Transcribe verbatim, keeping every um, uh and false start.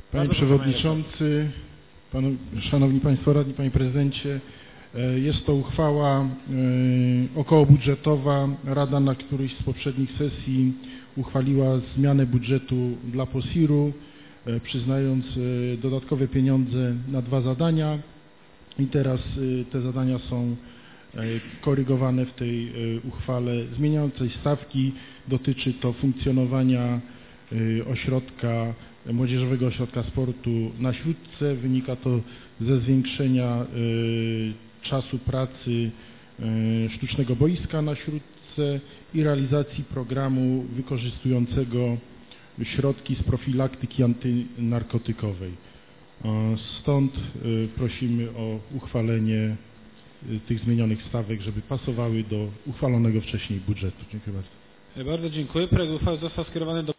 Panie Bardzo Przewodniczący, panu, Szanowni Państwo Radni, Panie Prezydencie, jest to uchwała okołobudżetowa. Rada na którejś z poprzednich sesji uchwaliła zmianę budżetu dla posiru, przyznając dodatkowe pieniądze na dwa zadania i teraz te zadania są korygowane w tej uchwale zmieniającej stawki. Dotyczy to funkcjonowania ośrodka, Młodzieżowego Ośrodka Sportu na Śródce. Wynika to ze zwiększenia czasu pracy sztucznego boiska na Śródce i realizacji programu wykorzystującego środki z profilaktyki antynarkotykowej. Stąd prosimy o uchwalenie tych zmienionych stawek, żeby pasowały do uchwalonego wcześniej budżetu. Dziękuję bardzo. Bardzo dziękuję. Projekt uchwały został skierowany do